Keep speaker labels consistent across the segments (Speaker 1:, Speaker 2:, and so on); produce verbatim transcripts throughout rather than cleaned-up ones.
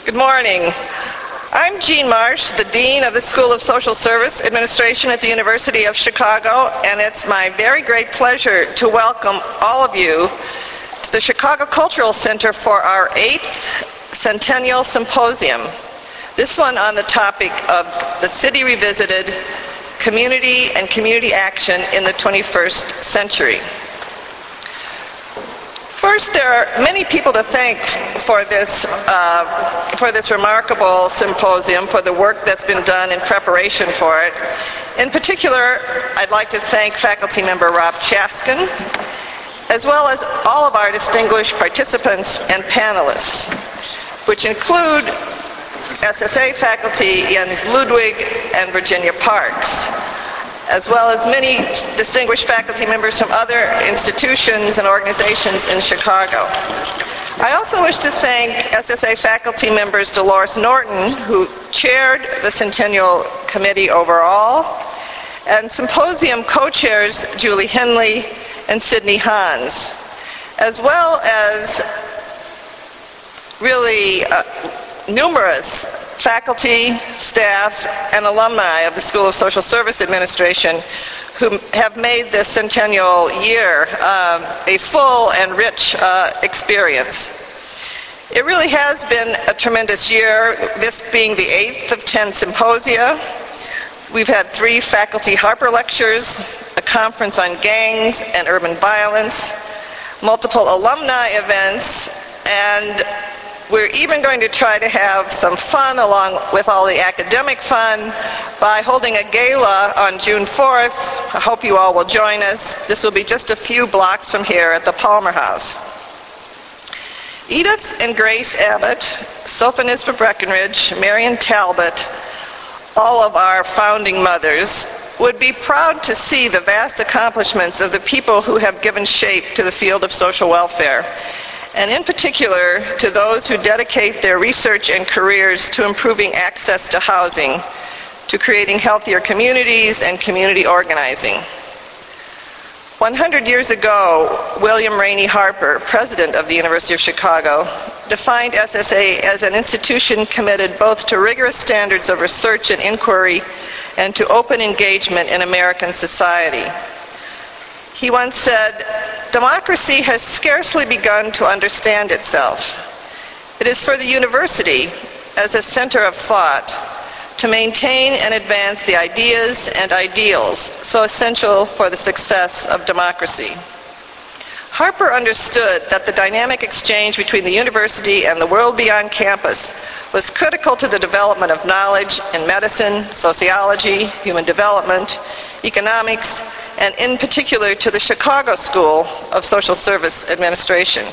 Speaker 1: Good morning. I'm Jean Marsh, the Dean of the School of Social Service Administration at the University of Chicago, and it's my very great pleasure to welcome all of you to the Chicago Cultural Center for our eighth Centennial Symposium. This one on the topic of the City Revisited, Community and Community Action in the twenty-first Century. First, there are many people to thank for this, uh, for this remarkable symposium, for the work that's been done in preparation for it. In particular, I'd like to thank faculty member Rob Chaskin, as well as all of our distinguished participants and panelists, which include S S A faculty Jens Ludwig and Virginia Parks, as well as many distinguished faculty members from other institutions and organizations in Chicago. I also wish to thank S S A faculty members Dolores Norton, who chaired the Centennial Committee overall, and symposium co-chairs Julie Henley and Sydney Hans, as well as really uh, numerous faculty, staff, and alumni of the School of Social Service Administration who have made this centennial year um, a full and rich uh, experience. It really has been a tremendous year, this being the eighth of ten symposia. We've had three faculty Harper lectures, a conference on gangs and urban violence, multiple alumni events, and we're even going to try to have some fun along with all the academic fun by holding a gala on June fourth. I hope you all will join us. This will be just a few blocks from here at the Palmer House. Edith and Grace Abbott, Sophonisba Breckenridge, Marion Talbot, all of our founding mothers, would be proud to see the vast accomplishments of the people who have given shape to the field of social welfare, and in particular to those who dedicate their research and careers to improving access to housing, to creating healthier communities and community organizing. one hundred years ago, William Rainey Harper, president of the University of Chicago, defined S S A as an institution committed both to rigorous standards of research and inquiry and to open engagement in American society. He once said, "Democracy has scarcely begun to understand itself. It is for the university, as a center of thought, to maintain and advance the ideas and ideals so essential for the success of democracy." Harper understood that the dynamic exchange between the university and the world beyond campus was critical to the development of knowledge in medicine, sociology, human development, economics, and in particular to the Chicago School of Social Service Administration.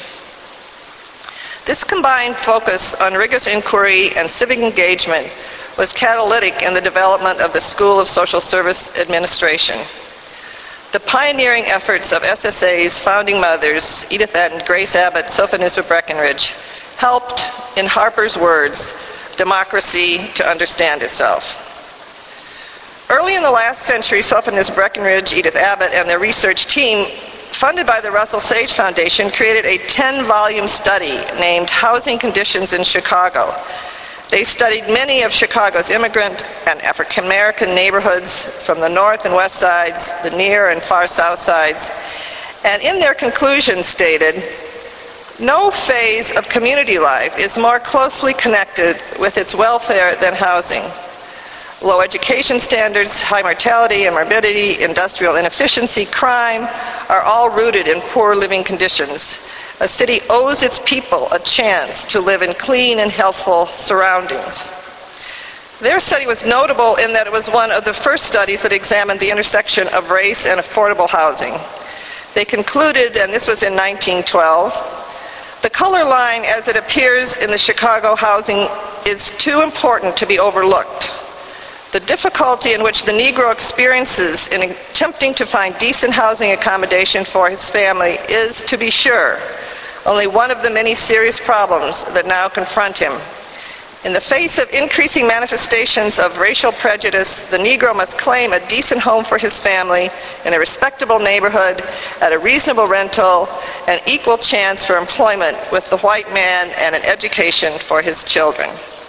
Speaker 1: This combined focus on rigorous inquiry and civic engagement was catalytic in the development of the School of Social Service Administration. The pioneering efforts of S S A's founding mothers, Edith and Grace Abbott, Sophonisba Breckenridge, helped, in Harper's words, democracy to understand itself. Early in the last century, Sophonisba Breckenridge, Edith Abbott, and their research team, funded by the Russell Sage Foundation, created a ten-volume study named Housing Conditions in Chicago. They studied many of Chicago's immigrant and African-American neighborhoods from the north and west sides, the near and far south sides, and in their conclusions stated, "No phase of community life is more closely connected with its welfare than housing. Low education standards, high mortality and morbidity, industrial inefficiency, crime are all rooted in poor living conditions. A city owes its people a chance to live in clean and healthful surroundings." Their study was notable in that it was one of the first studies that examined the intersection of race and affordable housing. They concluded, and this was in nineteen twelve, "The color line as it appears in the Chicago housing is too important to be overlooked. The difficulty in which the Negro experiences in attempting to find decent housing accommodation for his family is, to be sure, only one of the many serious problems that now confront him. In the face of increasing manifestations of racial prejudice, the Negro must claim a decent home for his family in a respectable neighborhood at a reasonable rental and equal chance for employment with the white man and an education for his children.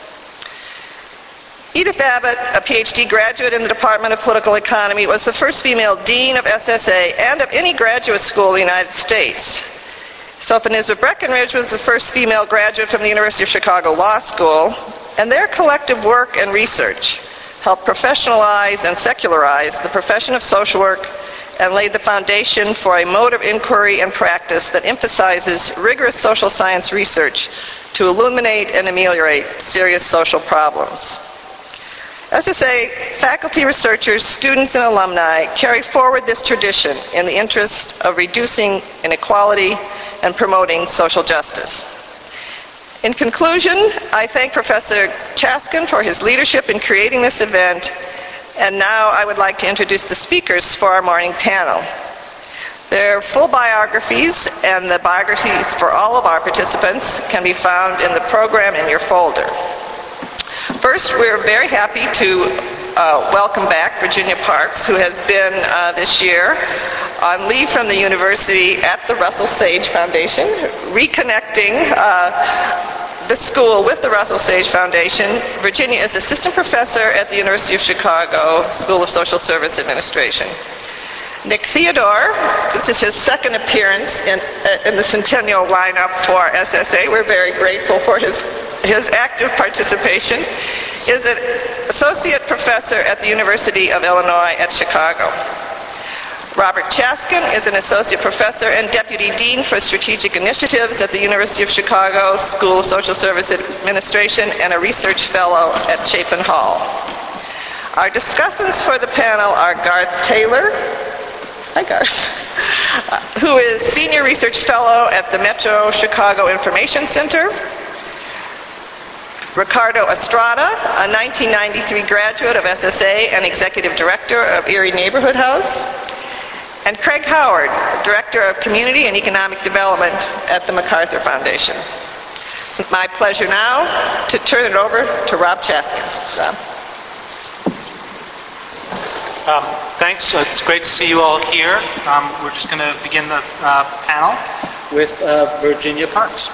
Speaker 1: Edith Abbott, a P H D graduate in the Department of Political Economy, was the first female dean of S S A and of any graduate school in the United States. Sophia Nisbet Breckinridge was the first female graduate from the University of Chicago Law School, and their collective work and research helped professionalize and secularize the profession of social work and laid the foundation for a mode of inquiry and practice that emphasizes rigorous social science research to illuminate and ameliorate serious social problems. S S A faculty, researchers, students, and alumni carry forward this tradition in the interest of reducing inequality and promoting social justice. In conclusion, I thank Professor Chaskin for his leadership in creating this event, and now I would like to introduce the speakers for our morning panel. Their full biographies and the biographies for all of our participants can be found in the program in your folder. First, we're very happy to uh, welcome back Virginia Parks, who has been uh, this year on leave from the university at the Russell Sage Foundation, reconnecting uh, the school with the Russell Sage Foundation. Virginia is assistant professor at the University of Chicago School of Social Service Administration. Nick Theodore, this is his second appearance in, uh, in the Centennial lineup for S S A. We're very grateful for his his active participation, is an associate professor at the University of Illinois at Chicago. Robert Chaskin is an associate professor and deputy dean for strategic initiatives at the University of Chicago School of Social Service Administration and a research fellow at Chapin Hall. Our discussants for the panel are Garth Taylor, hi Garth, who is senior research fellow at the Metro Chicago Information Center, Ricardo Estrada, a nineteen ninety-three graduate of S S A and executive director of Erie Neighborhood House, and Craig Howard, director of community and economic development at the MacArthur Foundation. It's my pleasure now to turn it over to Rob Chaskin. Rob.
Speaker 2: Um, thanks. Uh, it's great to see you all here. Um, we're just going to begin the uh, panel with uh, Virginia Parks.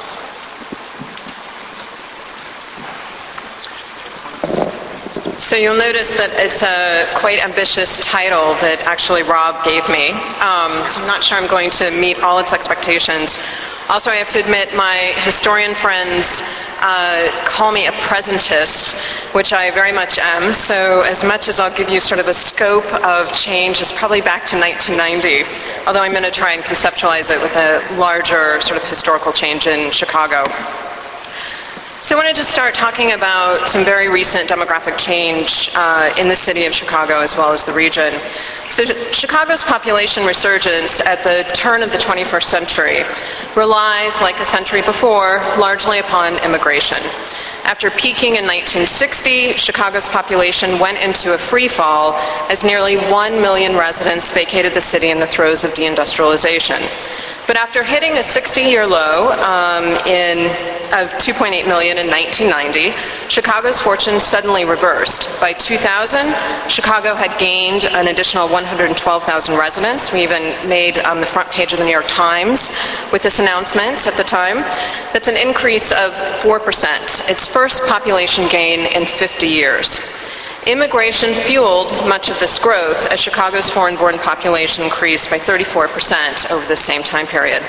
Speaker 3: So you'll notice that it's a quite ambitious title that actually Rob gave me. Um, so I'm not sure I'm going to meet all its expectations. Also, I have to admit my historian friends uh, call me a presentist, which I very much am. So as much as I'll give you sort of the scope of change, it's probably back to nineteen ninety, although I'm going to try and conceptualize it with a larger sort of historical change in Chicago. So I wanted to start talking about some very recent demographic change uh, in the city of Chicago as well as the region. So Chicago's population resurgence at the turn of the twenty-first century relies, like a century before, largely upon immigration. After peaking in nineteen sixty, Chicago's population went into a free fall as nearly one million residents vacated the city in the throes of deindustrialization. But after hitting a sixty-year low um, in, of two point eight million in nineteen ninety, Chicago's fortune suddenly reversed. By two thousand, Chicago had gained an additional one hundred twelve thousand residents. We even made um, the front page of the New York Times with this announcement at the time. That's an increase of four percent, its first population gain in fifty years. Immigration fueled much of this growth as Chicago's foreign-born population increased by thirty-four percent over the same time period.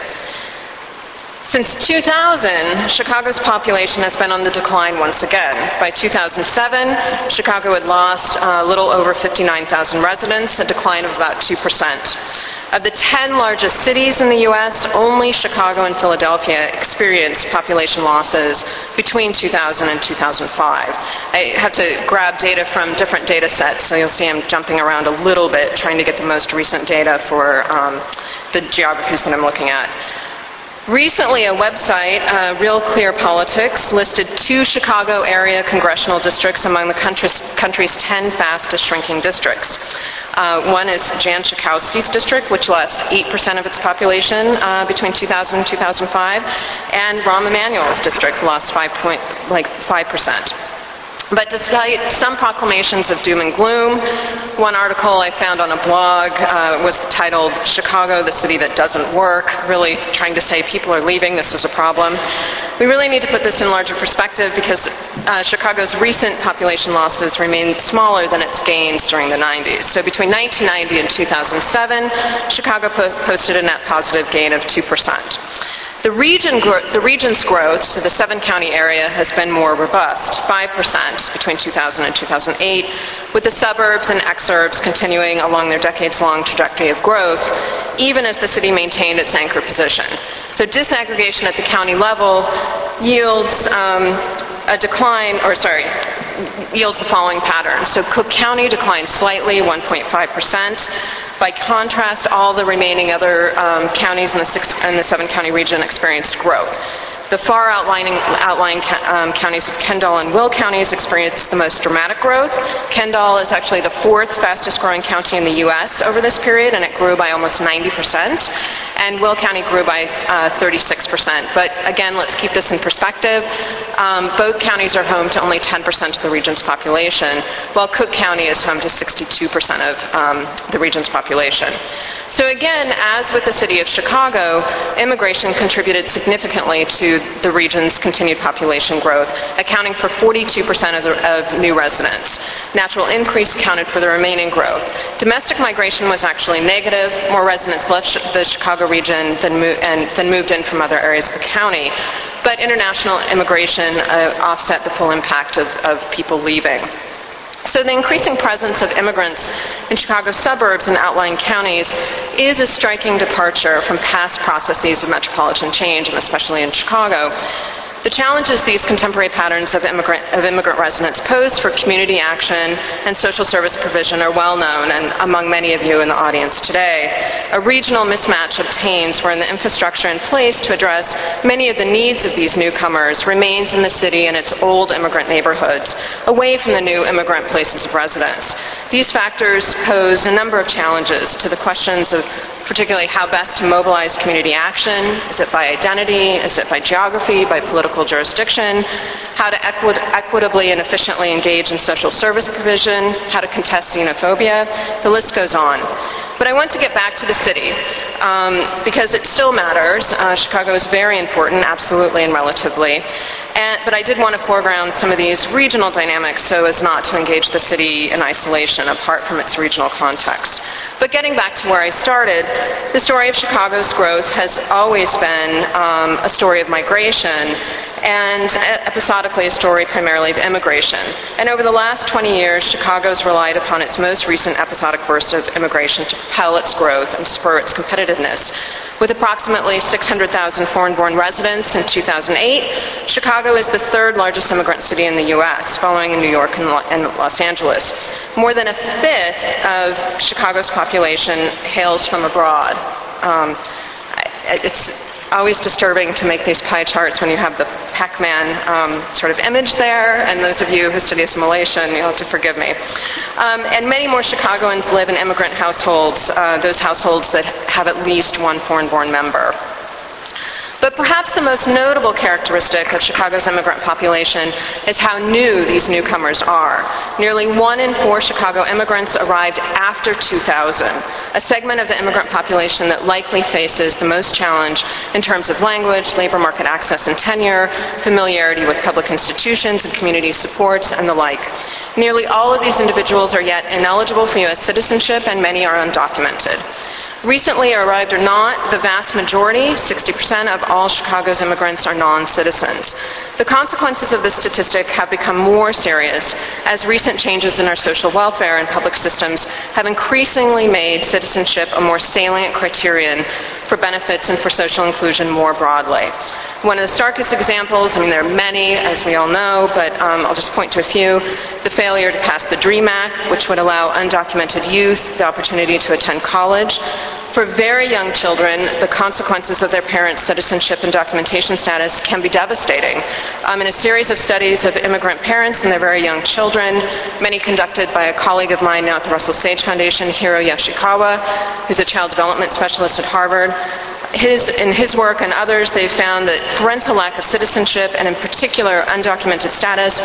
Speaker 3: Since two thousand, Chicago's population has been on the decline once again. By two thousand seven, Chicago had lost a little over fifty-nine thousand residents, a decline of about two percent. Of the ten largest cities in the U S, only Chicago and Philadelphia experienced population losses between two thousand and two thousand five. I have to grab data from different data sets, so you'll see I'm jumping around a little bit trying to get the most recent data for um, the geographies that I'm looking at. Recently, a website, uh, Real Clear Politics, listed two Chicago area congressional districts among the country's, country's ten fastest shrinking districts. Uh, one is Jan Schakowsky's district, which lost eight percent of its population uh, between two thousand and two thousand five, and Rahm Emanuel's district lost five point, like five percent. But despite some proclamations of doom and gloom, one article I found on a blog uh, was titled "Chicago, the City That Doesn't Work," really trying to say people are leaving, this is a problem. We really need to put this in larger perspective because uh, Chicago's recent population losses remain smaller than its gains during the nineties. So between nineteen ninety and two thousand seven, Chicago post- posted a net positive gain of two percent. The, region gro- the region's growth, so the seven-county area, has been more robust, five percent between two thousand and two thousand eight, with the suburbs and exurbs continuing along their decades-long trajectory of growth, even as the city maintained its anchor position. So disaggregation at the county level yields um, a decline, or sorry, yields the following pattern. So Cook County declined slightly, one point five percent. By contrast, all the remaining other um, counties in the six and the seven-county region experienced growth. The far outlying, outlying um, counties of Kendall and Will counties experienced the most dramatic growth. Kendall is actually the fourth fastest growing county in the U S over this period, and it grew by almost ninety percent. And Will County grew by uh, thirty-six percent. But again, let's keep this in perspective. Um, both counties are home to only ten percent of the region's population, while Cook County is home to sixty-two percent of um, the region's population. So again, as with the city of Chicago, immigration contributed significantly to the region's continued population growth, accounting for forty-two percent of, the, of new residents. Natural increase accounted for the remaining growth. Domestic migration was actually negative. More residents left the Chicago region than, mo- and, than moved in from other areas of the county. But international immigration uh, offset the full impact of, of people leaving. So the increasing presence of immigrants in Chicago's suburbs and outlying counties is a striking departure from past processes of metropolitan change, and especially in Chicago. The challenges these contemporary patterns of immigrant, of immigrant residents pose for community action and social service provision are well known, and among many of you in the audience today. A regional mismatch obtains wherein the infrastructure in place to address many of the needs of these newcomers remains in the city and its old immigrant neighborhoods, away from the new immigrant places of residence. These factors pose a number of challenges to the questions of particularly how best to mobilize community action. Is it by identity? Is it by geography? By political jurisdiction? How to equi- equitably and efficiently engage in social service provision? How to contest xenophobia? The list goes on. But I want to get back to the city um, because it still matters. Uh, Chicago is very important, absolutely and relatively. And, but I did want to foreground some of these regional dynamics so as not to engage the city in isolation apart from its regional context. But getting back to where I started, the story of Chicago's growth has always been um, a story of migration and episodically a story primarily of immigration. And over the last twenty years, Chicago's relied upon its most recent episodic burst of immigration to propel its growth and spur its competitiveness. With approximately six hundred thousand foreign-born residents in two thousand eight, Chicago is the third largest immigrant city in the U S, following in New York and Los Angeles. More than a fifth of Chicago's population hails from abroad. Um, it's always disturbing to make these pie charts when you have the Pac-Man um, sort of image there, and those of you who study assimilation, you'll have to forgive me. Um, and many more Chicagoans live in immigrant households, uh, those households that have at least one foreign-born member. But perhaps the most notable characteristic of Chicago's immigrant population is how new these newcomers are. Nearly one in four Chicago immigrants arrived after two thousand, a segment of the immigrant population that likely faces the most challenge in terms of language, labor market access and tenure, familiarity with public institutions and community supports, and the like. Nearly all of these individuals are yet ineligible for U S citizenship, and many are undocumented. Recently arrived or not, the vast majority, sixty percent of all Chicago's immigrants are non-citizens. The consequences of this statistic have become more serious as recent changes in our social welfare and public systems have increasingly made citizenship a more salient criterion for benefits and for social inclusion more broadly. One of the starkest examples, I mean there are many as we all know, but um, I'll just point to a few, the failure to pass the DREAM Act, which would allow undocumented youth the opportunity to attend college. For very young children, the consequences of their parents' citizenship and documentation status can be devastating. Um, in a series of studies of immigrant parents and their very young children, many conducted by a colleague of mine now at the Russell Sage Foundation, Hiro Yoshikawa, who's a child development specialist at Harvard, His, in his work and others, they've found that parental lack of citizenship, and in particular undocumented status,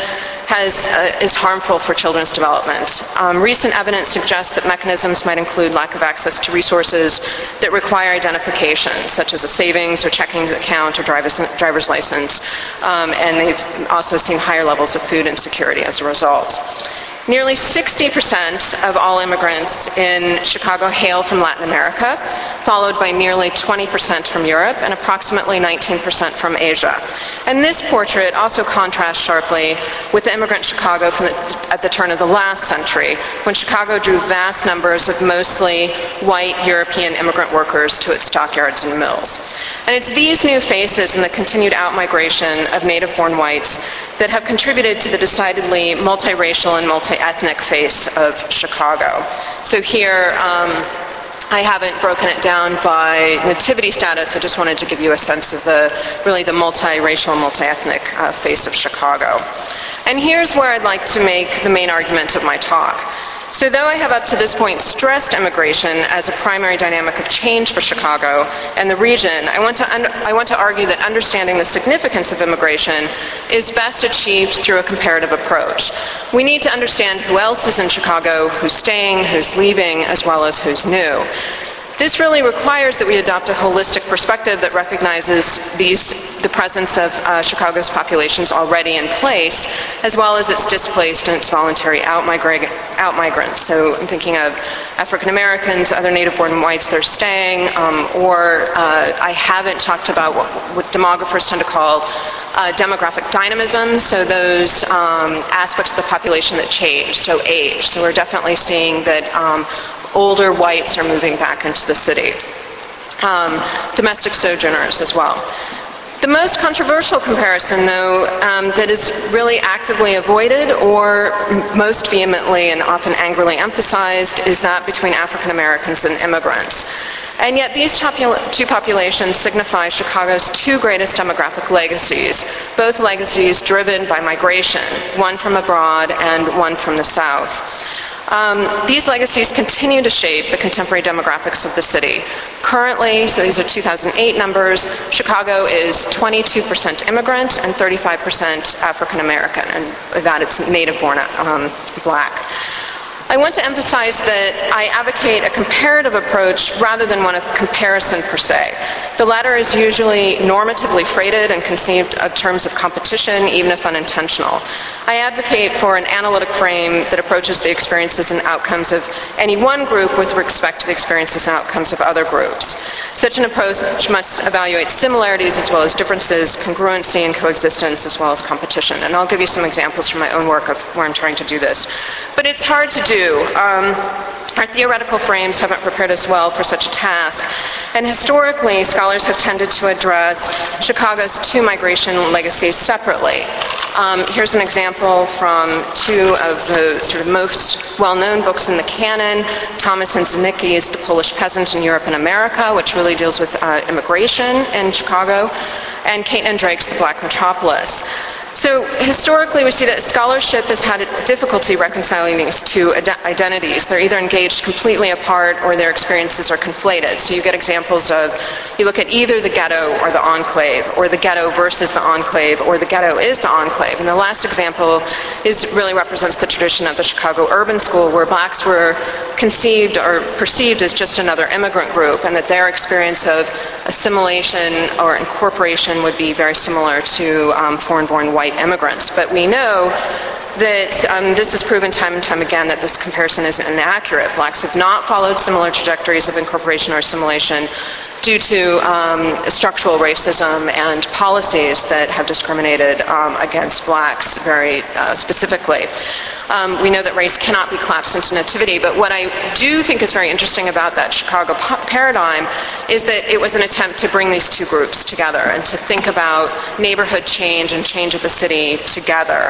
Speaker 3: has, uh, is harmful for children's development. Um, recent evidence suggests that mechanisms might include lack of access to resources that require identification, such as a savings or checking account or driver's, driver's license, um, and they've also seen higher levels of food insecurity as a result. Nearly sixty percent of all immigrants in Chicago hail from Latin America, followed by nearly twenty percent from Europe and approximately nineteen percent from Asia. And this portrait also contrasts sharply with the immigrant Chicago from the, at the turn of the last century, when Chicago drew vast numbers of mostly white European immigrant workers to its stockyards and mills. And it's these new faces and the continued outmigration of native-born whites that have contributed to the decidedly multiracial and multi-ethnic face of Chicago. So here, um, I haven't broken it down by nativity status. I just wanted to give you a sense of the really the multiracial, multi-ethnic uh, face of Chicago. And here's where I'd like to make the main argument of my talk. So though I have up to this point stressed immigration as a primary dynamic of change for Chicago and the region, I want to, un- I want to argue that understanding the significance of immigration is best achieved through a comparative approach. We need to understand who else is in Chicago, who's staying, who's leaving, as well as who's new. This really requires that we adopt a holistic perspective that recognizes these, the presence of uh, Chicago's populations already in place, as well as its displaced and its voluntary outmigra- outmigrants. So I'm thinking of African Americans, other native-born whites that are staying, um, or uh, I haven't talked about what, what demographers tend to call uh, demographic dynamism, so those um, aspects of the population that change, so age. So we're definitely seeing that um, older whites are moving back into the city. Um, domestic sojourners as well. The most controversial comparison, though, um, that is really actively avoided or m- most vehemently and often angrily emphasized is that between African Americans and immigrants. And yet these popula- two populations signify Chicago's two greatest demographic legacies, both legacies driven by migration, one from abroad and one from the South. Um, these legacies continue to shape the contemporary demographics of the city. Currently, so these are two thousand eight numbers, Chicago is twenty-two percent immigrant and thirty-five percent African American, and that it's native-born um, black. I want to emphasize that I advocate a comparative approach rather than one of comparison per se. The latter is usually normatively freighted and conceived of terms of competition, even if unintentional. I advocate for an analytic frame that approaches the experiences and outcomes of any one group with respect to the experiences and outcomes of other groups. Such an approach must evaluate similarities as well as differences, congruency and coexistence as well as competition. And I'll give you some examples from my own work of where I'm trying to do this. But it's hard to do. Um, our theoretical frames haven't prepared us well for such a task. And historically, scholars have tended to address Chicago's two migration legacies separately. Um, here's an example from two of the sort of most well-known books in the canon, Thomas and Zanicki's The Polish Peasant in Europe and America, which really deals with uh, immigration in Chicago, and Caitlin Drake's The Black Metropolis. So historically, we see that scholarship has had difficulty reconciling these two ad- identities. They're either engaged completely apart or their experiences are conflated. So you get examples of, you look at either the ghetto or the enclave, or the ghetto versus the enclave, or the ghetto is the enclave. And the last example is really represents the tradition of the Chicago Urban School, where blacks were conceived or perceived as just another immigrant group, and that their experience of assimilation or incorporation would be very similar to um, foreign-born white immigrants. But we know that um, this is proven time and time again that this comparison is inaccurate. Blacks have not followed similar trajectories of incorporation or assimilation due to um, structural racism and policies that have discriminated um, against blacks very uh, specifically. Um, we know that race cannot be collapsed into nativity, but what I do think is very interesting about that Chicago po- paradigm is that it was an attempt to bring these two groups together and to think about neighborhood change and change of the city together.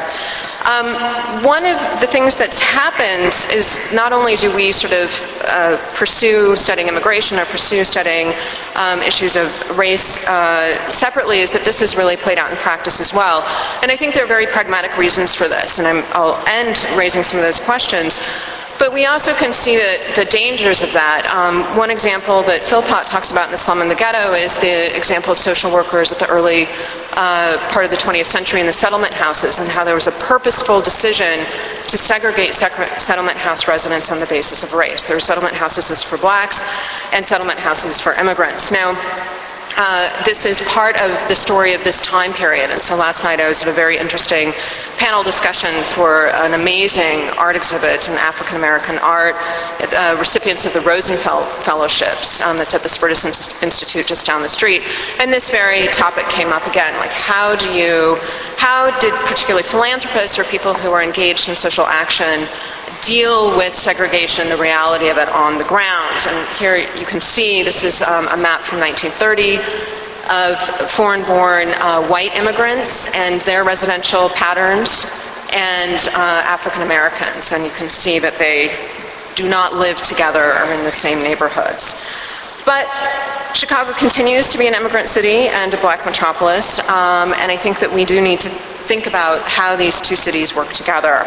Speaker 3: Um, one of the things that's happened is not only do we sort of uh, pursue studying immigration or pursue studying um, issues of race uh, separately, is that this has really played out in practice as well. And I think there are very pragmatic reasons for this, and I'm, I'll end raising some of those questions. But we also can see the, the dangers of that. Um, one example that Philpott talks about in The Slum and the Ghetto is the example of social workers at the early uh, part of the twentieth century in the settlement houses, and how there was a purposeful decision to segregate sec- settlement house residents on the basis of race. There were settlement houses for blacks and settlement houses for immigrants. Now, Uh, this is part of the story of this time period. And so last night I was at a very interesting panel discussion for an amazing art exhibit in African American art, uh, recipients of the Rosenfeld Fellowships um, that's at the Spertus Institute just down the street. And this very topic came up again, like how do you, how did particularly philanthropists or people who are engaged in social action deal with segregation, the reality of it on the ground. And here you can see, this is um, a map from nineteen thirty of foreign-born uh, white immigrants and their residential patterns, and uh, African Americans. And you can see that they do not live together or in the same neighborhoods. But Chicago continues to be an immigrant city and a black metropolis, um, and I think that we do need to think about how these two cities work together.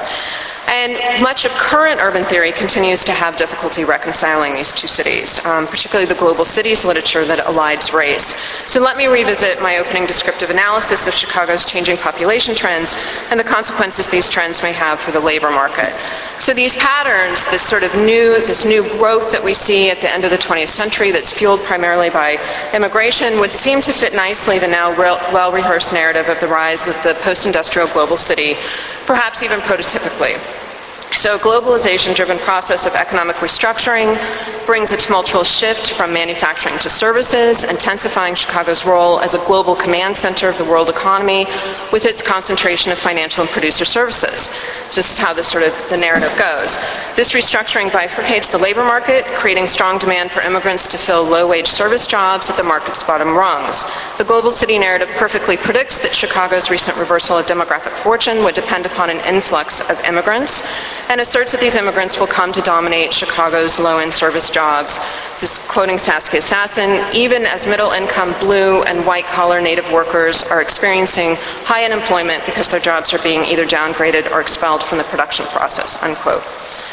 Speaker 3: And much of current urban theory continues to have difficulty reconciling these two cities, um, particularly the global cities literature that elides race. So let me revisit my opening descriptive analysis of Chicago's changing population trends and the consequences these trends may have for the labor market. So these patterns, this sort of new, this new growth that we see at the end of the twentieth century that's fueled primarily by immigration, would seem to fit nicely the now well-rehearsed narrative of the rise of the post-industrial global city, perhaps even prototypically. So a globalization-driven process of economic restructuring brings a tumultuous shift from manufacturing to services, intensifying Chicago's role as a global command center of the world economy with its concentration of financial and producer services. This is how this sort of the narrative goes. This restructuring bifurcates the labor market, creating strong demand for immigrants to fill low-wage service jobs at the market's bottom rungs. The global city narrative perfectly predicts that Chicago's recent reversal of demographic fortune would depend upon an influx of immigrants, and asserts that these immigrants will come to dominate Chicago's low-end service jobs. This is quoting Saskia Sassen, even as middle-income blue and white-collar native workers are experiencing high unemployment because their jobs are being either downgraded or expelled from the production process, unquote.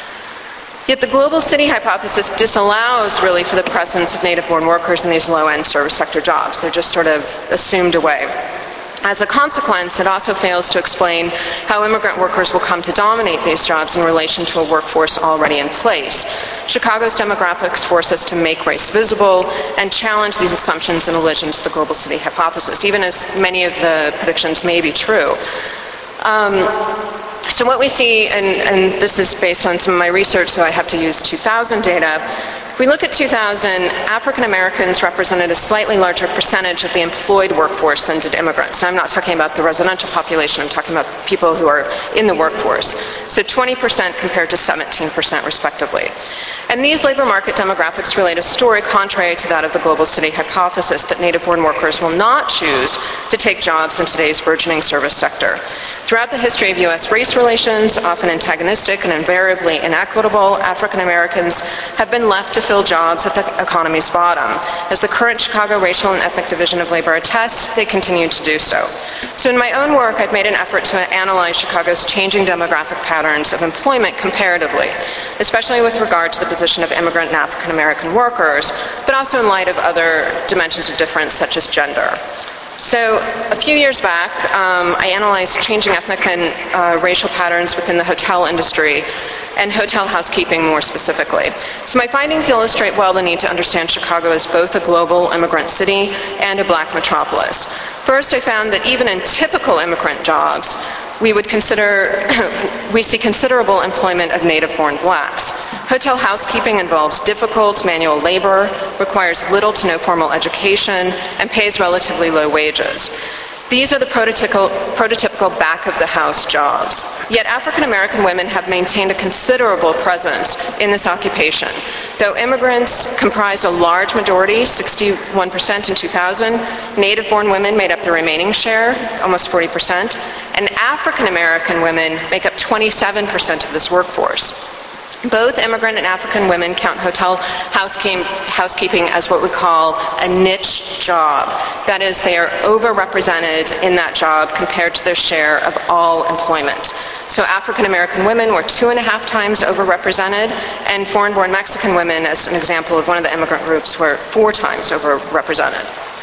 Speaker 3: Yet the global city hypothesis disallows really for the presence of native-born workers in these low-end service sector jobs. They're just sort of assumed away. As a consequence, it also fails to explain how immigrant workers will come to dominate these jobs in relation to a workforce already in place. Chicago's demographics force us to make race visible and challenge these assumptions in relation to the global city hypothesis, even as many of the predictions may be true. Um, so what we see, and, and this is based on some of my research, so I have to use two thousand data. If we look at two thousand, African Americans represented a slightly larger percentage of the employed workforce than did immigrants. And I'm not talking about the residential population, I'm talking about people who are in the workforce. So twenty percent compared to seventeen percent respectively. And these labor market demographics relate a story contrary to that of the global city hypothesis that native-born workers will not choose to take jobs in today's burgeoning service sector. Throughout the history of U S race relations, often antagonistic and invariably inequitable, African Americans have been left to fill jobs at the economy's bottom. As the current Chicago Racial and Ethnic Division of Labor attests, they continue to do so. So in my own work, I've made an effort to analyze Chicago's changing demographic patterns of employment comparatively, especially with regard to the position of immigrant and African American workers, but also in light of other dimensions of difference such as gender. So a few years back, um, I analyzed changing ethnic and uh, racial patterns within the hotel industry and hotel housekeeping more specifically. So my findings illustrate well the need to understand Chicago as both a global immigrant city and a black metropolis. First, I found that even in typical immigrant jobs, we would consider, we see considerable employment of native-born blacks. Hotel housekeeping involves difficult manual labor, requires little to no formal education, and pays relatively low wages. These are the prototypical, prototypical back-of-the-house jobs. Yet African American women have maintained a considerable presence in this occupation. Though immigrants comprised a large majority, sixty-one percent in two thousand, native-born women made up the remaining share, almost forty percent, and African American women make up twenty-seven percent of this workforce. Both immigrant and African women count hotel housekeeping as what we call a niche job. That is, they are overrepresented in that job compared to their share of all employment. So African American women were two and a half times overrepresented, and foreign-born Mexican women, as an example of one of the immigrant groups, were four times overrepresented.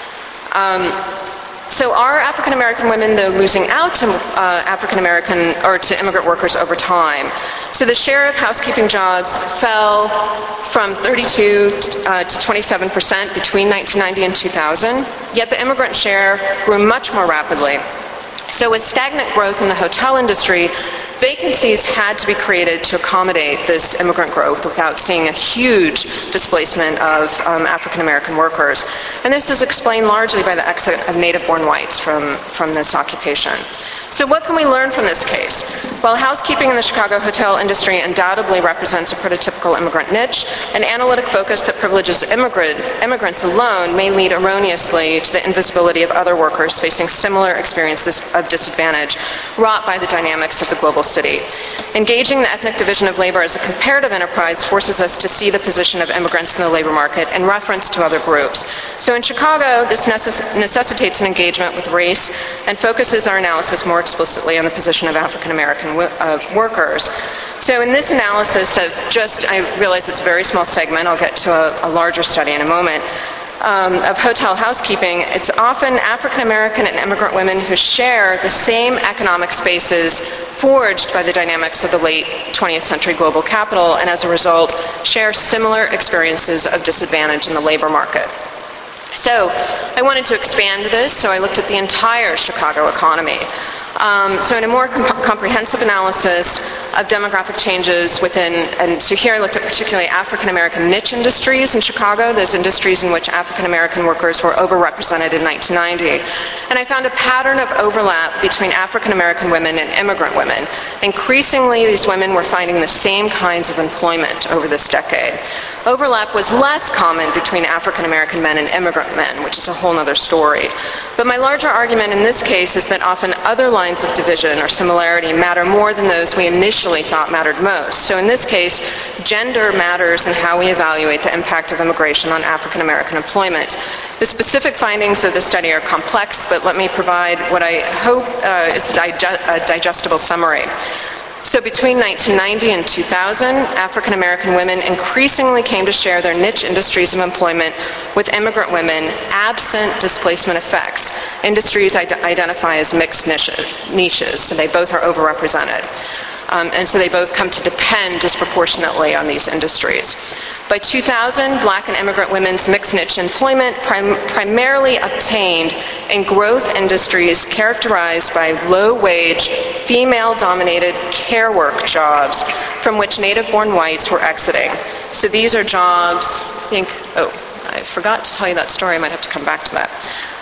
Speaker 3: Um, So are African American women, though, losing out to uh, African American or to immigrant workers over time? So the share of housekeeping jobs fell from thirty-two uh, to twenty-seven percent between nineteen ninety and two thousand, yet the immigrant share grew much more rapidly. So with stagnant growth in the hotel industry, vacancies had to be created to accommodate this immigrant growth without seeing a huge displacement of um, African American workers. And this is explained largely by the exit of native-born whites from, from this occupation. So what can we learn from this case? While housekeeping in the Chicago hotel industry undoubtedly represents a prototypical immigrant niche, an analytic focus that privileges immigrant, immigrants alone may lead erroneously to the invisibility of other workers facing similar experiences of disadvantage wrought by the dynamics of the global city. Engaging the ethnic division of labor as a comparative enterprise forces us to see the position of immigrants in the labor market in reference to other groups. So in Chicago, this necess- necessitates an engagement with race and focuses our analysis more explicitly on the position of African American w- uh, workers. So in this analysis of just, I realize it's a very small segment, I'll get to a, a larger study in a moment, um, of hotel housekeeping, it's often African American and immigrant women who share the same economic spaces forged by the dynamics of the late twentieth century global capital, and as a result, share similar experiences of disadvantage in the labor market. So I wanted to expand this, so I looked at the entire Chicago economy. Um, so in a more comp- comprehensive analysis of demographic changes within, and so here I looked at particularly African American niche industries in Chicago, those industries in which African American workers were overrepresented in nineteen ninety. And I found a pattern of overlap between African American women and immigrant women. Increasingly, these women were finding the same kinds of employment over this decade. Overlap was less common between African American men and immigrant men, which is a whole other story. But my larger argument in this case is that often other lines of division or similarity matter more than those we initially thought mattered most. So in this case, gender matters in how we evaluate the impact of immigration on African American employment. The specific findings of the study are complex, but let me provide what I hope uh, is a digestible summary. So between nineteen ninety and two thousand, African American women increasingly came to share their niche industries of employment with immigrant women, absent displacement effects. Industries I d- identify as mixed niches, so they both are overrepresented. Um, and so they both come to depend disproportionately on these industries. By two thousand, black and immigrant women's mixed niche employment prim- primarily obtained in growth industries characterized by low-wage, female-dominated care work jobs from which native-born whites were exiting. So these are jobs, I think, oh, I forgot to tell you that story. I might have to come back to that.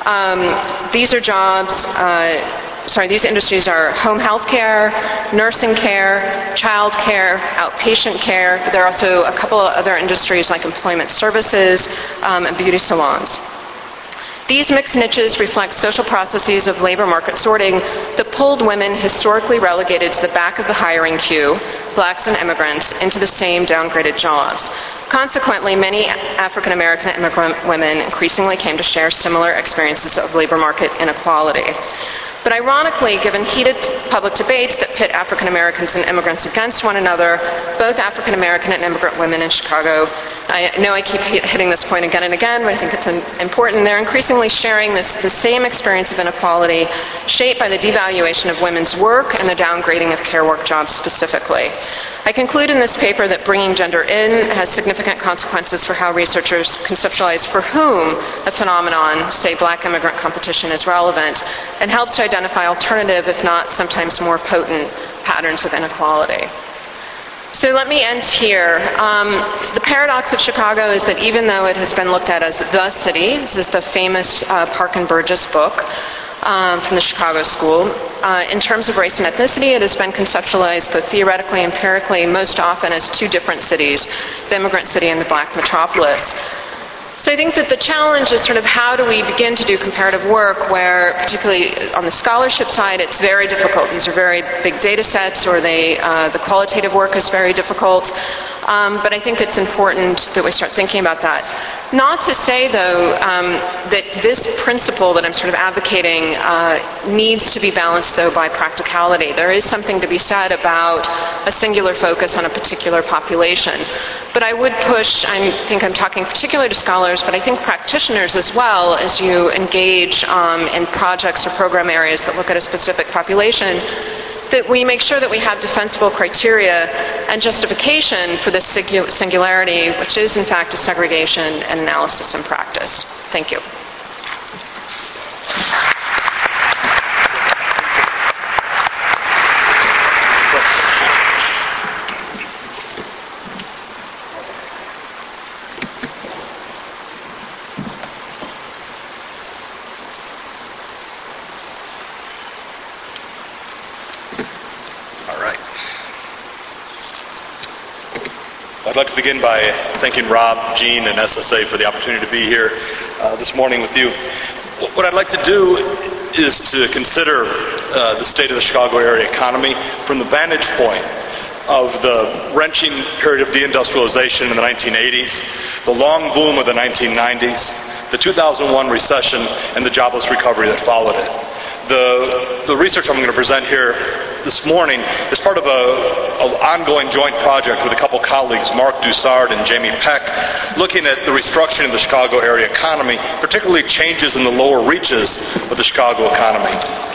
Speaker 3: Um, these are jobs, uh, sorry, these industries are home health care, nursing care, child care, outpatient care. But there are also a couple of other industries like employment services um, and beauty salons. These mixed niches reflect social processes of labor market sorting that pulled women historically relegated to the back of the hiring queue, blacks and immigrants, into the same downgraded jobs. Consequently, many African American immigrant women increasingly came to share similar experiences of labor market inequality. But ironically, given heated public debates that pit African Americans and immigrants against one another, both African American and immigrant women in Chicago, I know I keep hitting this point again and again, but I think it's important, they're increasingly sharing this, the same experience of inequality shaped by the devaluation of women's work and the downgrading of care work jobs specifically. I conclude in this paper that bringing gender in has significant consequences for how researchers conceptualize for whom a phenomenon, say black immigrant competition, is relevant, and helps to identify alternative, if not sometimes more potent, patterns of inequality. So let me end here. Um, the paradox of Chicago is that even though it has been looked at as the city, this is the famous uh, Park and Burgess book, Um, from the Chicago School. Uh, in terms of race and ethnicity, it has been conceptualized both theoretically and empirically most often as two different cities, the immigrant city and the black metropolis. So I think that the challenge is sort of how do we begin to do comparative work where, particularly on the scholarship side, it's very difficult. These are very big data sets, or they, uh, the qualitative work is very difficult. Um, but I think it's important that we start thinking about that. Not to say, though, um, that this principle that I'm sort of advocating uh, needs to be balanced, though, by practicality. There is something to be said about a singular focus on a particular population. But I would push, I think I'm talking particularly to scholars, but I think practitioners as well, as you engage um, in projects or program areas that look at a specific population, that we make sure that we have defensible criteria and justification for this singularity, which is in fact a segregation and analysis in practice. Thank you.
Speaker 4: I'd like to begin by thanking Rob, Gene, and S S A for the opportunity to be here uh, this morning with you. What I'd like to do is to consider uh, the state of the Chicago area economy from the vantage point of the wrenching period of deindustrialization in the nineteen eighties, the long boom of the nineteen nineties, the two thousand one recession, and the jobless recovery that followed it. The, the research I'm going to present here this morning is part of an ongoing joint project with a couple colleagues, Mark Dussard and Jamie Peck, looking at the restructuring of the Chicago area economy, particularly changes in the lower reaches of the Chicago economy.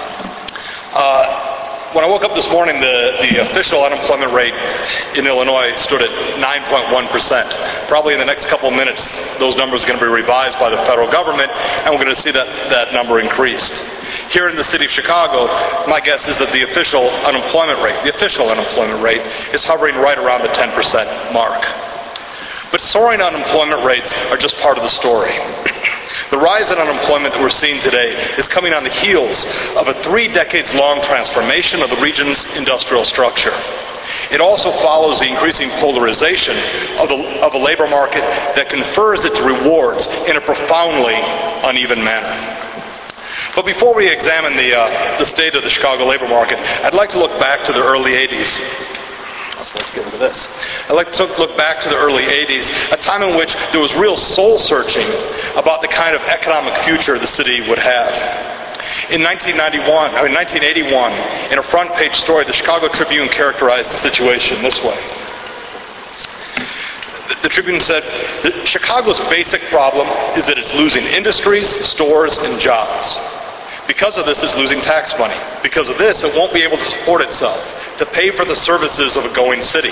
Speaker 4: Uh, When I woke up this morning, the, the official unemployment rate in Illinois stood at nine point one percent. Probably in the next couple of minutes, those numbers are going to be revised by the federal government, and we're going to see that, that number increased. Here in the city of Chicago, my guess is that the official unemployment rate, the official unemployment rate, is hovering right around the ten percent mark. But soaring unemployment rates are just part of the story. The rise in unemployment that we're seeing today is coming on the heels of a three decades long transformation of the region's industrial structure. It also follows the increasing polarization of, the, of a labor market that confers its rewards in a profoundly uneven manner. But before we examine the, uh, the state of the Chicago labor market, I'd like to look back to the early eighties. Let's get rid of this. I'd like to look back to the early eighties, a time in which there was real soul searching about the kind of economic future the city would have. In nineteen ninety-one, I mean nineteen eighty-one, in a front page story, the Chicago Tribune characterized the situation this way. The Tribune said that Chicago's basic problem is that it's losing industries, stores, and jobs. Because of this, it's losing tax money. Because of this, it won't be able to support itself, to pay for the services of a going city.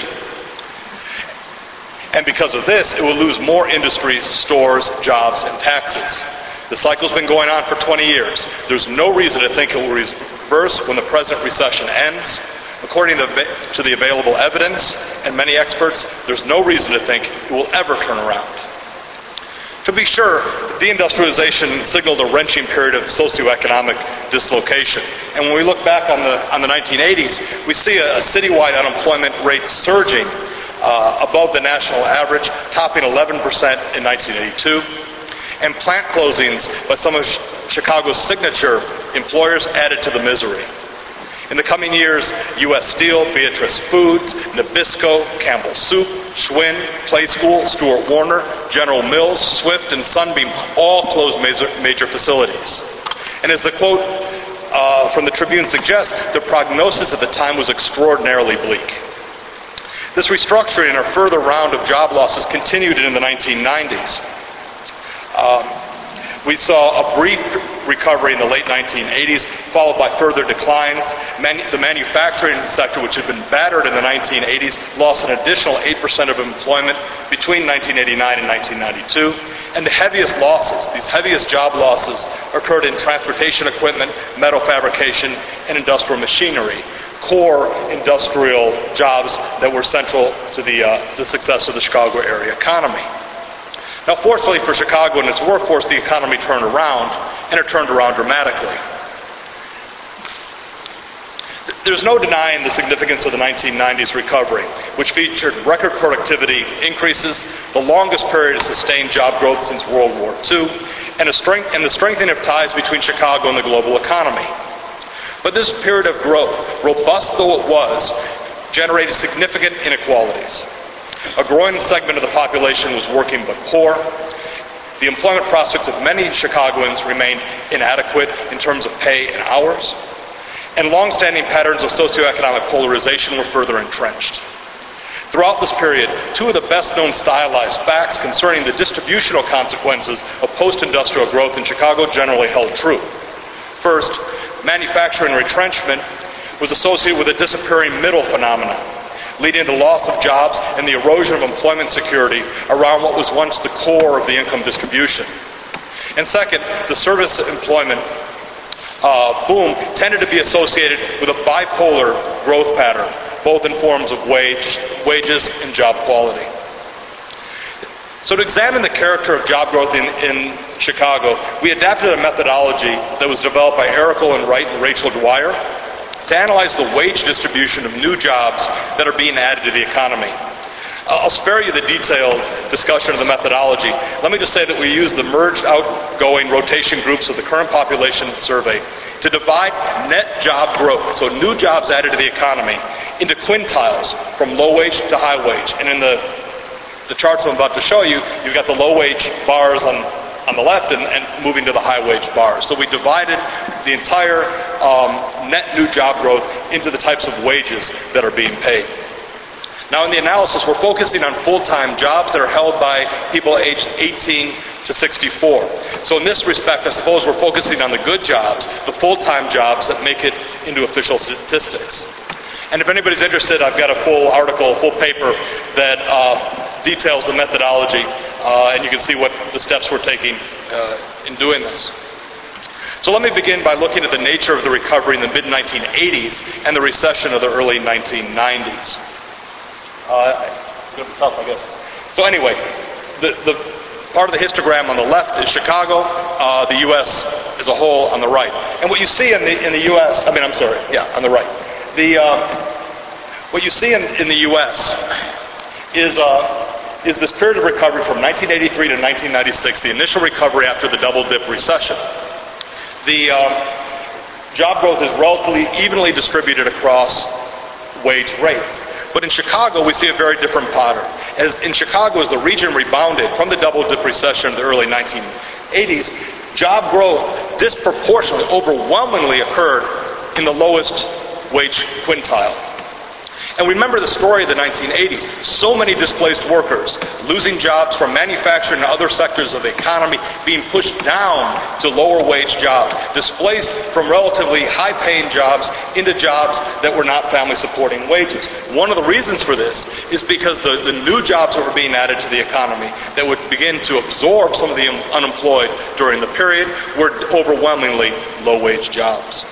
Speaker 4: And because of this, it will lose more industries, stores, jobs, and taxes. The cycle's been going on for twenty years. There's no reason to think it will reverse when the present recession ends. According to the available evidence and many experts, there's no reason to think it will ever turn around. To be sure, deindustrialization signaled a wrenching period of socioeconomic dislocation. And when we look back on the on the nineteen eighties, we see a, a citywide unemployment rate surging uh, above the national average, topping eleven percent in nineteen eighty-two. And plant closings by some of Chicago's signature employers added to the misery. In the coming years, U S Steel, Beatrice Foods, Nabisco, Campbell Soup, Schwinn, Playschool, Stuart Warner, General Mills, Swift, and Sunbeam all closed major, major facilities. And as the quote uh, from the Tribune suggests, the prognosis at the time was extraordinarily bleak. This restructuring and a further round of job losses continued in the nineteen nineties. Um, We saw a brief recovery in the late nineteen eighties, followed by further declines. Man- the manufacturing sector, which had been battered in the nineteen eighties, lost an additional eight percent of employment between nineteen eighty-nine and nineteen ninety-two. And the heaviest losses, these heaviest job losses, occurred in transportation equipment, metal fabrication, and industrial machinery, core industrial jobs that were central to the, uh, the success of the Chicago area economy. Now, fortunately for Chicago and its workforce, the economy turned around, and it turned around dramatically. There's no denying the significance of the nineteen nineties recovery, which featured record productivity increases, the longest period of sustained job growth since World War Two, and, a strength, and the strengthening of ties between Chicago and the global economy. But this period of growth, robust though it was, generated significant inequalities. A growing segment of the population was working but poor. The employment prospects of many Chicagoans remained inadequate in terms of pay and hours, and long-standing patterns of socioeconomic polarization were further entrenched. Throughout this period, two of the best-known stylized facts concerning the distributional consequences of post-industrial growth in Chicago generally held true. First, manufacturing retrenchment was associated with a disappearing middle phenomenon, leading to loss of jobs and the erosion of employment security around what was once the core of the income distribution. And second, the service employment uh, boom tended to be associated with a bipolar growth pattern, both in forms of wage, wages and job quality. So to examine the character of job growth in, in Chicago, we adapted a methodology that was developed by Eric Olin Wright and Rachel Dwyer to analyze the wage distribution of new jobs that are being added to the economy. I'll spare you the detailed discussion of the methodology. Let me just say that we use the merged outgoing rotation groups of the current population survey to divide net job growth, so new jobs added to the economy, into quintiles from low wage to high wage. And in the, the charts I'm about to show you, you've got the low wage bars on, on the left and, and moving to the high wage bars. So we divided the entire um, net new job growth into the types of wages that are being paid. Now in the analysis, we're focusing on full-time jobs that are held by people aged eighteen to sixty-four. So in this respect, I suppose we're focusing on the good jobs, the full-time jobs that make it into official statistics. And if anybody's interested, I've got a full article, a full paper that uh, details the methodology, uh, and you can see what the steps we're taking uh, in doing this. So let me begin by looking at the nature of the recovery in the mid nineteen eighties and the recession of the early nineteen nineties. Uh, it's going to be tough, I guess. So anyway, the, the part of the histogram on the left is Chicago, uh, the U S as a whole on the right. And what you see in the in the U S, I mean, I'm sorry, yeah, on the right. The uh, what you see in, in the U S is uh, is this period of recovery from nineteen eighty-three to nineteen ninety-six, the initial recovery after the double dip recession. The uh, job growth is relatively evenly distributed across wage rates. But in Chicago, we see a very different pattern. As in Chicago, as the region rebounded from the double dip recession of the early nineteen eighties, job growth disproportionately, overwhelmingly occurred in the lowest wage quintile. And remember the story of the nineteen eighties. So many displaced workers, losing jobs from manufacturing and other sectors of the economy, being pushed down to lower wage jobs, displaced from relatively high-paying jobs into jobs that were not family-supporting wages. One of the reasons for this is because the, the new jobs that were being added to the economy that would begin to absorb some of the unemployed during the period were overwhelmingly low-wage jobs.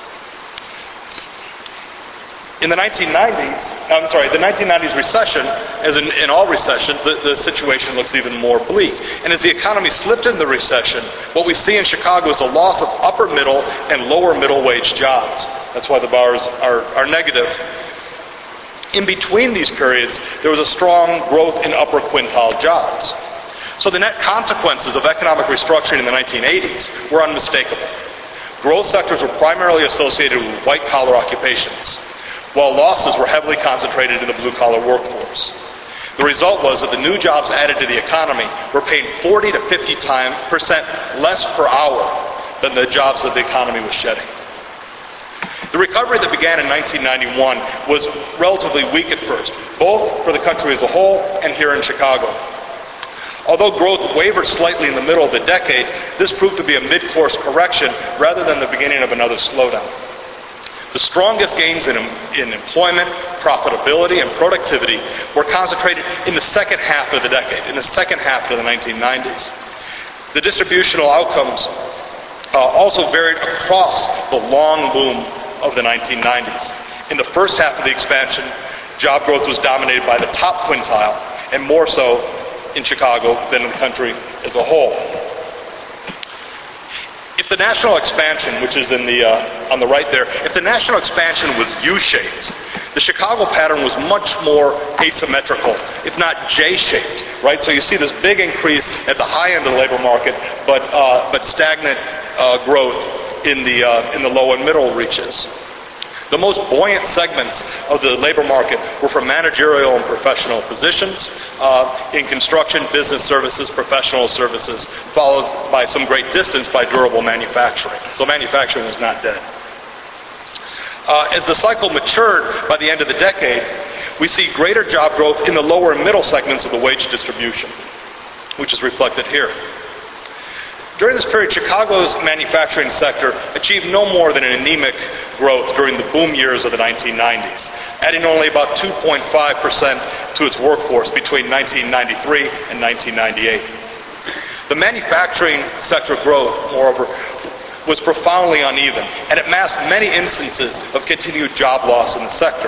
Speaker 4: In the nineteen nineties, I'm sorry, the nineteen nineties recession, as in, in all recession, the, the situation looks even more bleak. And as the economy slipped into the recession, what we see in Chicago is a loss of upper middle and lower middle wage jobs. That's why the bars are, are negative. In between these periods, there was a strong growth in upper quintile jobs. So the net consequences of economic restructuring in the nineteen eighties were unmistakable. Growth sectors were primarily associated with white-collar occupations, while losses were heavily concentrated in the blue-collar workforce. The result was that the new jobs added to the economy were paying forty to fifty percent less per hour than the jobs that the economy was shedding. The recovery that began in nineteen ninety-one was relatively weak at first, both for the country as a whole and here in Chicago. Although growth wavered slightly in the middle of the decade, this proved to be a mid-course correction rather than the beginning of another slowdown. The strongest gains in, in employment, profitability, and productivity were concentrated in the second half of the decade, in the second half of the nineteen nineties. The distributional outcomes uh, also varied across the long boom of the nineteen nineties. In the first half of the expansion, job growth was dominated by the top quintile, and more so in Chicago than in the country as a whole. If the national expansion, which is in the uh, on the right there, if the national expansion was U-shaped, the Chicago pattern was much more asymmetrical, if not J-shaped, right? So you see this big increase at the high end of the labor market, but uh, but stagnant uh, growth in the uh, in the low and middle reaches. The most buoyant segments of the labor market were for managerial and professional positions uh, in construction, business services, professional services, followed by some great distance by durable manufacturing. So manufacturing was not dead. Uh, as the cycle matured by the end of the decade, we see greater job growth in the lower and middle segments of the wage distribution, which is reflected here. During this period, Chicago's manufacturing sector achieved no more than an anemic growth during the boom years of the nineteen nineties, adding only about two point five percent to its workforce between nineteen ninety-three and nineteen ninety-eight. The manufacturing sector growth, moreover, was profoundly uneven, and it masked many instances of continued job loss in the sector.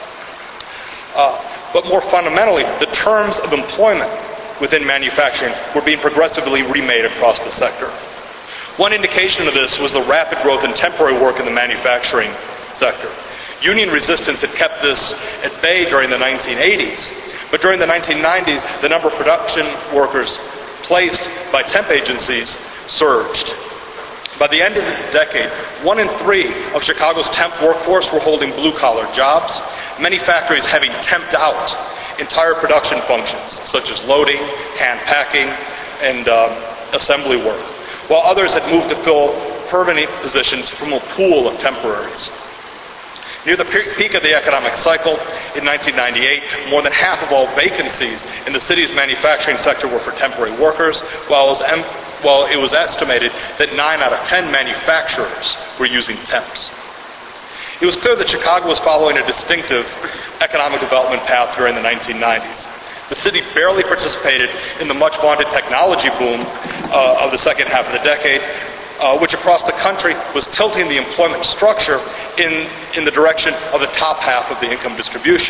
Speaker 4: Uh, but more fundamentally, the terms of employment within manufacturing were being progressively remade across the sector. One indication of this was the rapid growth in temporary work in the manufacturing sector. Union resistance had kept this at bay during the nineteen eighties, but during the nineteen nineties, the number of production workers placed by temp agencies surged. By the end of the decade, one in three of Chicago's temp workforce were holding blue-collar jobs, many factories having temped out entire production functions, such as loading, hand packing, and um, assembly work, while others had moved to fill permanent positions from a pool of temporaries. Near the peak of the economic cycle in nineteen ninety-eight, more than half of all vacancies in the city's manufacturing sector were for temporary workers, while it was, em- while it was estimated that nine out of ten manufacturers were using temps. It was clear that Chicago was following a distinctive economic development path during the nineteen nineties. The city barely participated in the much-vaunted technology boom uh, of the second half of the decade, uh, which across the country was tilting the employment structure in, in the direction of the top half of the income distribution.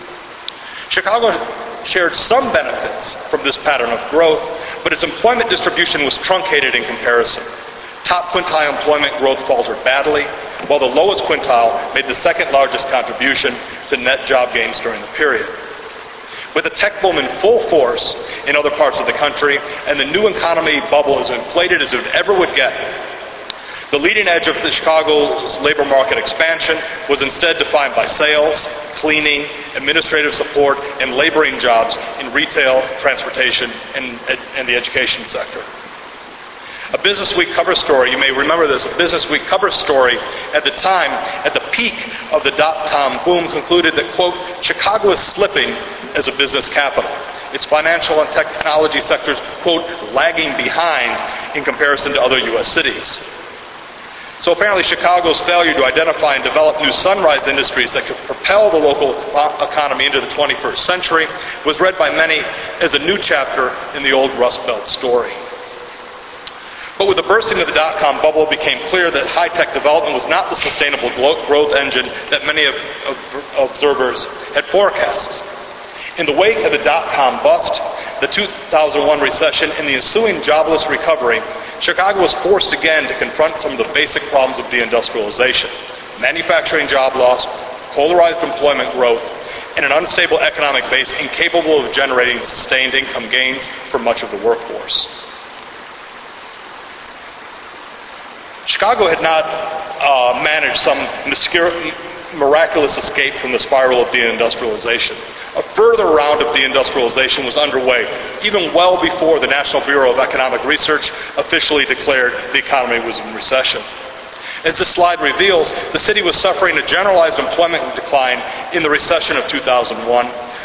Speaker 4: Chicago shared some benefits from this pattern of growth, but its employment distribution was truncated in comparison. Top quintile employment growth faltered badly, while the lowest quintile made the second largest contribution to net job gains during the period. With the tech boom in full force in other parts of the country and the new economy bubble as inflated as it ever would get, the leading edge of the Chicago's labor market expansion was instead defined by sales, cleaning, administrative support, and laboring jobs in retail, transportation, and, and the education sector. A Business Week cover story, you may remember this, a Business Week cover story at the time, at the peak of the dot-com boom, concluded that, quote, Chicago is slipping as a business capital. Its financial and technology sectors, quote, lagging behind in comparison to other U S cities. So apparently Chicago's failure to identify and develop new sunrise industries that could propel the local economy into the twenty-first century was read by many as a new chapter in the old Rust Belt story. But with the bursting of the dot-com bubble, it became clear that high-tech development was not the sustainable growth engine that many of, of observers had forecast. In the wake of the dot-com bust, the two thousand one recession, and the ensuing jobless recovery, Chicago was forced again to confront some of the basic problems of deindustrialization: manufacturing job loss, polarized employment growth, and an unstable economic base incapable of generating sustained income gains for much of the workforce. Chicago had not uh, managed some miraculous escape from the spiral of deindustrialization. A further round of deindustrialization was underway, even well before the National Bureau of Economic Research officially declared the economy was in recession. As this slide reveals, the city was suffering a generalized employment decline in the recession of two thousand one,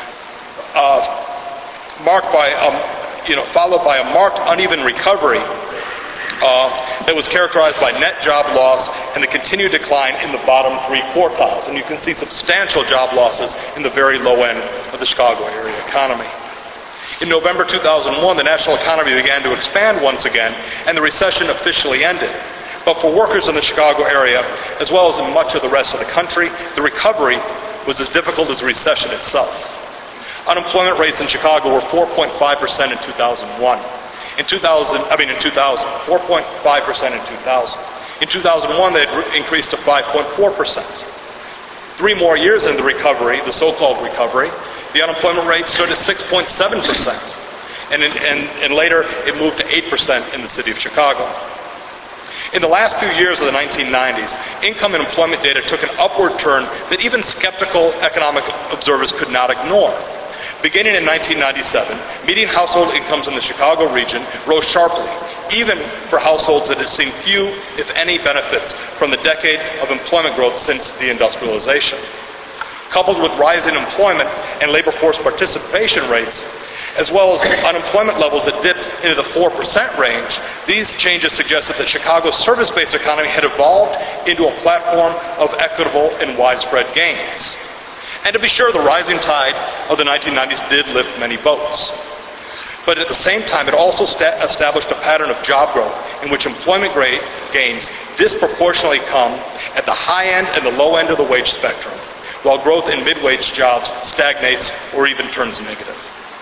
Speaker 4: uh, marked by, um, you know, followed by a marked uneven recovery Uh, that was characterized by net job loss and the continued decline in the bottom three quartiles. And you can see substantial job losses in the very low end of the Chicago area economy. In November two thousand one, the national economy began to expand once again, and the recession officially ended. But for workers in the Chicago area, as well as in much of the rest of the country, the recovery was as difficult as the recession itself. Unemployment rates in Chicago were four point five percent in two thousand one. In two thousand, I mean in two thousand, four point five percent in two thousand. In two thousand one, they had re- increased to five point four percent. Three more years into the recovery, the so-called recovery, the unemployment rate stood at six point seven percent. And, in, and, and later, it moved to eight percent in the city of Chicago. In the last few years of the nineteen nineties, income and employment data took an upward turn that even skeptical economic observers could not ignore. Beginning in nineteen ninety-seven, median household incomes in the Chicago region rose sharply, even for households that had seen few, if any, benefits from the decade of employment growth since deindustrialization. Coupled with rising employment and labor force participation rates, as well as unemployment levels that dipped into the four percent range, these changes suggested that Chicago's service-based economy had evolved into a platform of equitable and widespread gains. And to be sure, the rising tide of the nineteen nineties did lift many boats. But at the same time, it also sta- established a pattern of job growth in which employment grade gains disproportionately come at the high end and the low end of the wage spectrum, while growth in mid-wage jobs stagnates or even turns negative.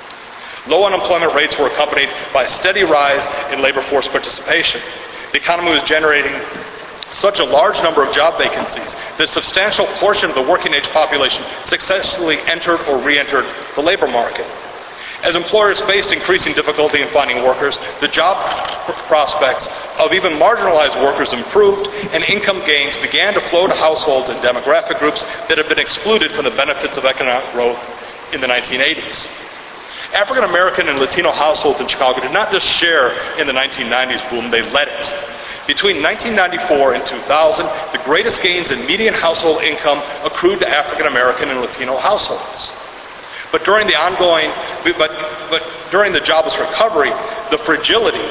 Speaker 4: Low unemployment rates were accompanied by a steady rise in labor force participation. The economy was generating such a large number of job vacancies that a substantial portion of the working-age population successfully entered or re-entered the labor market. As employers faced increasing difficulty in finding workers, the job prospects of even marginalized workers improved, and income gains began to flow to households and demographic groups that had been excluded from the benefits of economic growth in the nineteen eighties. African American and Latino households in Chicago did not just share in the nineteen nineties boom, they led it. Between nineteen ninety-four and two thousand, the greatest gains in median household income accrued to African American and Latino households. But during the ongoing, but, but during the jobless recovery, the fragility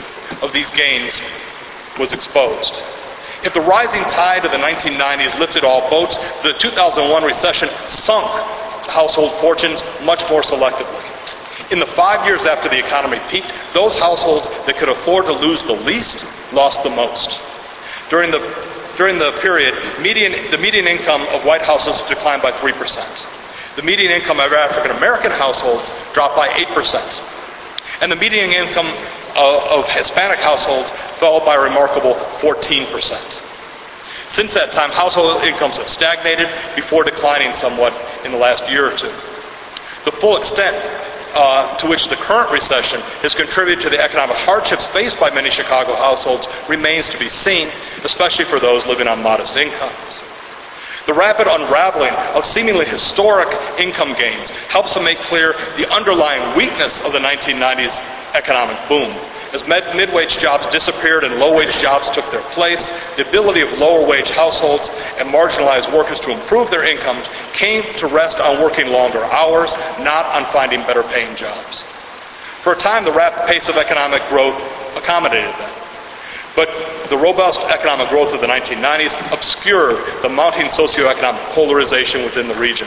Speaker 4: of these gains was exposed. If the rising tide of the nineteen nineties lifted all boats, the two thousand one recession sunk household fortunes much more selectively. In the five years after the economy peaked, those households that could afford to lose the least lost the most. During the, during the period, median, the median income of white houses declined by three percent. The median income of African American households dropped by eight percent. And the median income of, of Hispanic households fell by a remarkable fourteen percent. Since that time, household incomes have stagnated before declining somewhat in the last year or two. The full extent uh, to which the current recession has contributed to the economic hardships faced by many Chicago households remains to be seen, especially for those living on modest incomes. The rapid unraveling of seemingly historic income gains helps to make clear the underlying weakness of the nineteen nineties economic boom. As med- mid-wage jobs disappeared and low-wage jobs took their place, the ability of lower-wage households and marginalized workers to improve their incomes came to rest on working longer hours, not on finding better-paying jobs. For a time, the rapid pace of economic growth accommodated them. But the robust economic growth of the nineteen nineties obscured the mounting socioeconomic polarization within the region.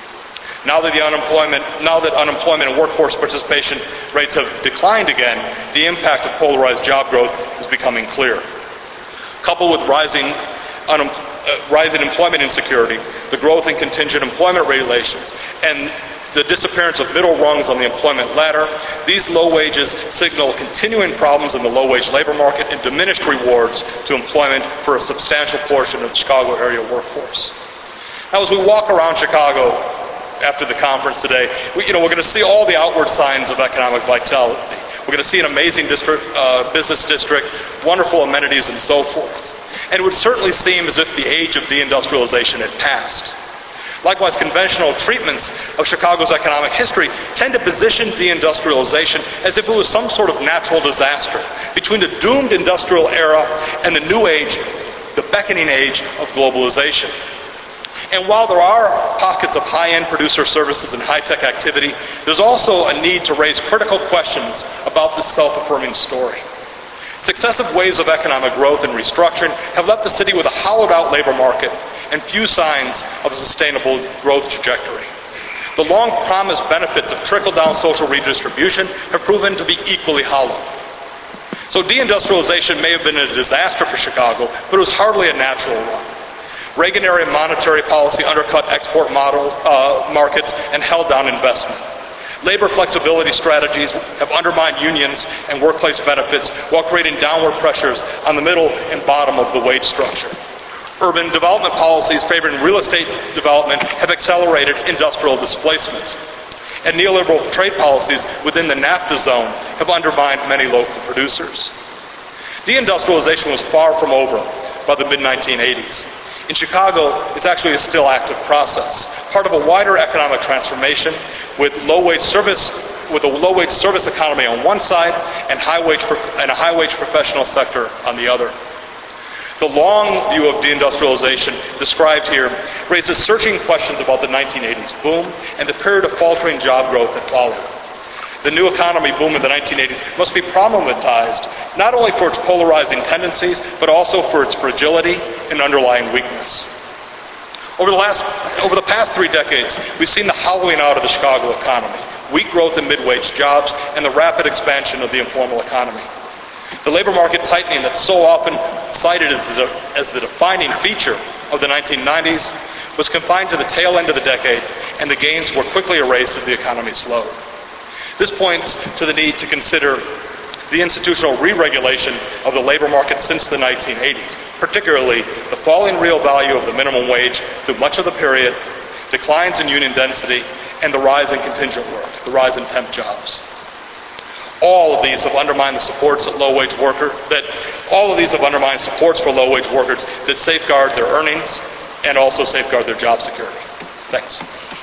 Speaker 4: Now that the unemployment, now that unemployment and workforce participation rates have declined again, the impact of polarized job growth is becoming clear. Coupled with rising, un, uh, rising employment insecurity, the growth in contingent employment regulations, and the disappearance of middle rungs on the employment ladder, these low wages signal continuing problems in the low-wage labor market and diminished rewards to employment for a substantial portion of the Chicago area workforce. Now, as we walk around Chicago after the conference today, we, you know, we're going to see all the outward signs of economic vitality. We're going to see an amazing district, uh, business district, wonderful amenities, and so forth. And it would certainly seem as if the age of deindustrialization had passed. Likewise, conventional treatments of Chicago's economic history tend to position deindustrialization as if it was some sort of natural disaster between the doomed industrial era and the new age, the beckoning age of globalization. And while there are pockets of high-end producer services and high-tech activity, there's also a need to raise critical questions about this self-affirming story. Successive waves of economic growth and restructuring have left the city with a hollowed-out labor market and few signs of a sustainable growth trajectory. The long-promised benefits of trickle-down social redistribution have proven to be equally hollow. So deindustrialization may have been a disaster for Chicago, but it was hardly a natural one. Reagan-era monetary policy undercut export model, uh, markets and held down investment. Labor flexibility strategies have undermined unions and workplace benefits while creating downward pressures on the middle and bottom of the wage structure. Urban development policies favoring real estate development have accelerated industrial displacement. And neoliberal trade policies within the NAFTA zone have undermined many local producers. Deindustrialization was far from over by the mid nineteen eighties. In Chicago, it's actually a still active process, part of a wider economic transformation with low-wage service, with a low-wage service economy on one side and high-wage and a high-wage professional sector on the other. The long view of deindustrialization described here raises searching questions about the nineteen eighties boom and the period of faltering job growth that followed. The new economy boom in the nineteen eighties must be problematized not only for its polarizing tendencies, but also for its fragility and underlying weakness. Over the, last, over the past three decades, we've seen the hollowing out of the Chicago economy, weak growth in mid-wage jobs, and the rapid expansion of the informal economy. The labor market tightening that's so often cited as the, as the defining feature of the nineteen nineties was confined to the tail end of the decade, and the gains were quickly erased as the economy slowed. This points to the need to consider the institutional re-regulation of the labor market since the nineteen eighties, particularly the falling real value of the minimum wage through much of the period, declines in union density, and the rise in contingent work, the rise in temp jobs. All of these have undermined the supports that low-wage worker that all of these have undermined supports for low-wage workers that safeguard their earnings and also safeguard their job security. Thanks.